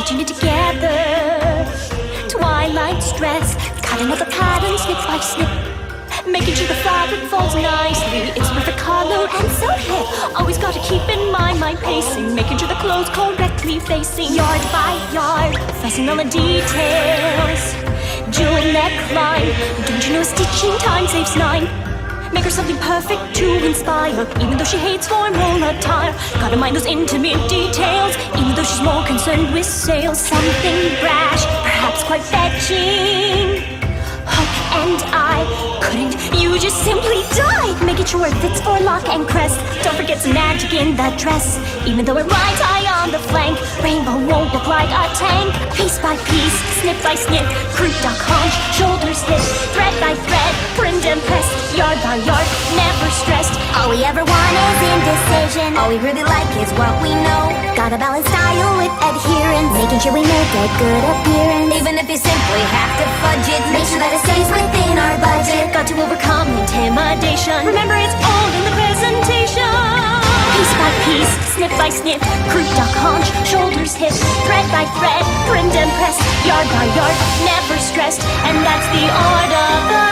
stitching it together. Twilight's dress, cutting out the pattern snip by snip, making sure the fabric falls nicely. It's perfect color and so hip. Always gotta keep in mind my pacing, making sure the clothes correctly facing. Yard by yard, fussing on the details. Jewel neckline, don't you know stitching time saves 9? Make her something perfect to inspire, even though she hates formal attire. Gotta mind those intimate details, even though she's more concerned with sales. Something brash, perhaps quite fetching. And I couldn't, you just simply died, making sure it fits for lock and crest. Don't forget some magic in that dress, even though it rides high on the flank. Rainbow won't look like a tank. Piece by piece, snip by snip, croup, duck, haunch, shoulders, hips, thread by thread, trimmed and pressed, yard by yard, never stressed. All we ever want is indecision. All we really like is what we know. Gotta balance style with adherence, making sure we make a good appearance. Even if you simply have to fudge it, make sure that it stays within our budget. Got to overcome intimidation, remember it's all in the presentation. Piece by piece, snip by snip, croup, duck, haunch, shoulders, hips, thread by thread, trimmed and pressed, yard by yard, never stressed. And that's the art of the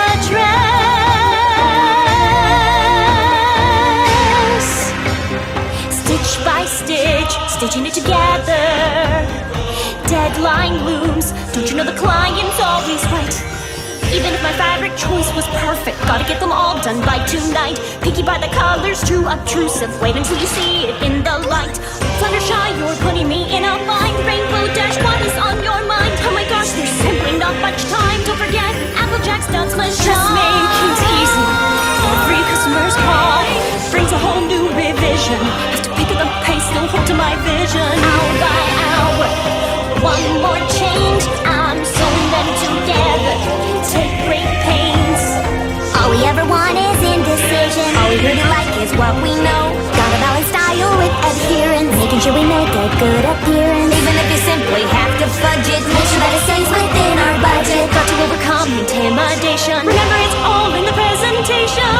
dress. Stitch by stitch, stitching it together. Deadline looms, don't you know the client's always right? Even if my fabric choice was perfect, gotta get them all done by tonight. Picky by the colors, too obtrusive, wait until you see it in the light. Fluttershy, you're putting me in a bind. Rainbow Dash, what is on your mind? Oh my gosh, there's simply not much time. Don't forget, Applejack's Ducks must shine. Dressmaking's easy, every customer's call brings a whole new revision. Have to pick up the pace, still hold to my vision. Hour by hour, one more change, I'm sewing them together. Take great pains. All we ever want is indecision. All we really like is what we know. Gotta balance style with adherence, making sure we make a good appearance. Even if you simply have to fudge it, make sure that it stays within our budget. Got to overcome intimidation, remember it's all in the presentation.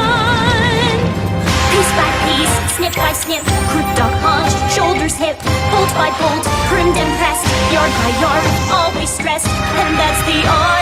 Piece by piece, snip by snip, croup, duck, haunch, shoulders, hip, bolt by bolt, trimmed and pressed, yard by yard, always stressed. And that's the art